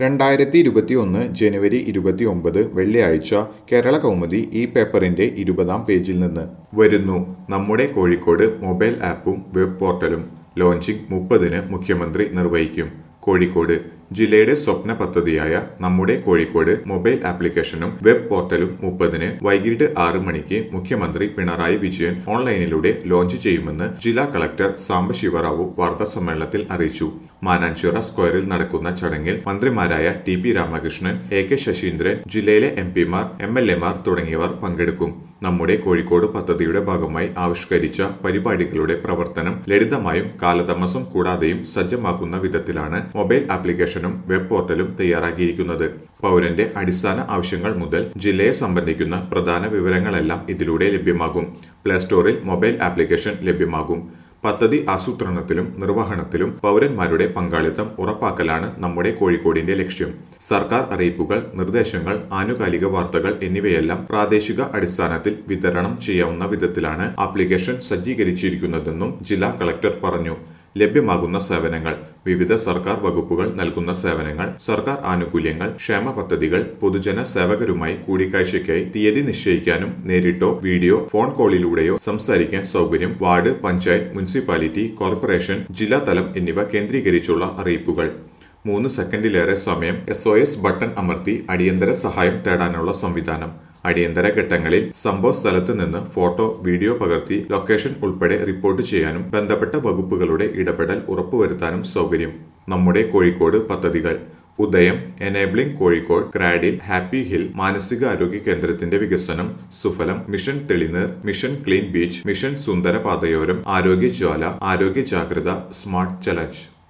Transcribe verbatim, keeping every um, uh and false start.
രണ്ടായിരത്തി ഇരുപത്തി ഒന്ന് ജനുവരി ഇരുപത്തി ഒമ്പത് വെള്ളിയാഴ്ച കേരള കൗമുദി ഈ പേപ്പറിന്റെ ഇരുപതാം പേജിൽ നിന്ന് വരുന്നു നമ്മുടെ കോഴിക്കോട് മൊബൈൽ ആപ്പും വെബ് പോർട്ടലും ലോഞ്ചിങ് മുപ്പതിന് മുഖ്യമന്ത്രി നിർവഹിക്കും. കോഴിക്കോട് ജില്ലയുടെ സ്വപ്ന പദ്ധതിയായ നമ്മുടെ കോഴിക്കോട് മൊബൈൽ ആപ്ലിക്കേഷനും വെബ് പോർട്ടലും മുപ്പതിന് വൈകിട്ട് ആറ് മണിക്ക് മുഖ്യമന്ത്രി പിണറായി വിജയൻ ഓൺലൈനിലൂടെ ലോഞ്ച് ചെയ്യുമെന്ന് ജില്ലാ കളക്ടർ സാംബശിവറാവു വാർത്താസമ്മേളനത്തിൽ അറിയിച്ചു. മാനാഞ്ചിറ സ്ക്വയറിൽ നടക്കുന്ന ചടങ്ങിൽ മന്ത്രിമാരായ T P Ramakrishnan, A K Saseendran, ജില്ലയിലെ എം പിമാർ, എം എൽ എമാർ തുടങ്ങിയവർ പങ്കെടുക്കും. നമ്മുടെ കോഴിക്കോട് പദ്ധതിയുടെ ഭാഗമായി ആവിഷ്കരിച്ച പരിപാടികളുടെ പ്രവർത്തനം ലളിതമായും കാലതാമസം കൂടാതെയും സജ്ജമാക്കുന്ന വിധത്തിലാണ് മൊബൈൽ ആപ്ലിക്കേഷനും വെബ് പോർട്ടലും തയ്യാറാക്കിയിരിക്കുന്നത്. പൗരന്റെ അടിസ്ഥാന ആവശ്യങ്ങൾ മുതൽ ജില്ലയെ സംബന്ധിക്കുന്ന പ്രധാന വിവരങ്ങളെല്ലാം ഇതിലൂടെ ലഭ്യമാകും. പ്ലേ സ്റ്റോറിൽ മൊബൈൽ ആപ്ലിക്കേഷൻ ലഭ്യമാകും. പദ്ധതി ആസൂത്രണത്തിലും നിർവഹണത്തിലും പൗരന്മാരുടെ പങ്കാളിത്തം ഉറപ്പാക്കലാണ് നമ്മുടെ കോഴിക്കോടിന്റെ ലക്ഷ്യം. സർക്കാർ അറിയിപ്പുകൾ, നിർദ്ദേശങ്ങൾ, ആനുകാലിക വാർത്തകൾ എന്നിവയെല്ലാം പ്രാദേശിക അടിസ്ഥാനത്തിൽ വിതരണം ചെയ്യാവുന്ന വിധത്തിലാണ് ആപ്ലിക്കേഷൻ സജ്ജീകരിച്ചിരിക്കുന്നതെന്നും ജില്ലാ കളക്ടർ പറഞ്ഞു. ലഭ്യമാകുന്ന സേവനങ്ങൾ: വിവിധ സർക്കാർ വകുപ്പുകൾ നൽകുന്ന സേവനങ്ങൾ, സർക്കാർ ആനുകൂല്യങ്ങൾ, ക്ഷേമ പദ്ധതികൾ, പൊതുജന സേവകരുമായി കൂടിക്കാഴ്ചയ്ക്കായി തീയതി നിശ്ചയിക്കാനും നേരിട്ടോ വീഡിയോ ഫോൺ കോളിലൂടെയോ സംസാരിക്കാൻ സൗകര്യം, വാർഡ്, പഞ്ചായത്ത്, മുനിസിപ്പാലിറ്റി, കോർപ്പറേഷൻ, ജില്ലാതലം എന്നിവ കേന്ദ്രീകരിച്ചുള്ള അറിയിപ്പുകൾ. മൂന്ന് സെക്കൻഡിലേറെ സമയം എസ് ഒ എസ് ബട്ടൺ അമർത്തി അടിയന്തര സഹായം തേടാനുള്ള സംവിധാനം. അടിയന്തര ഘട്ടങ്ങളിൽ സംഭവ സ്ഥലത്ത് നിന്ന് ഫോട്ടോ, വീഡിയോ പകർത്തി ലൊക്കേഷൻ ഉൾപ്പെടെ റിപ്പോർട്ട് ചെയ്യാനും ബന്ധപ്പെട്ട വകുപ്പുകളുടെ ഇടപെടൽ ഉറപ്പുവരുത്താനും സൗകര്യം. നമ്മുടെ കോഴിക്കോട് പദ്ധതികൾ: Udayam, enabling Kozhikode, cradle, happy hill മാനസികാരോഗ്യ കേന്ദ്രത്തിന്റെ വികസനം, Suphalam, mission Thelineer, mission clean beach, mission Sundara Pathayoram, ആരോഗ്യ ജ്വാല, ആരോഗ്യ ജാഗ്രത, സ്മാർട്ട് ചലഞ്ച്.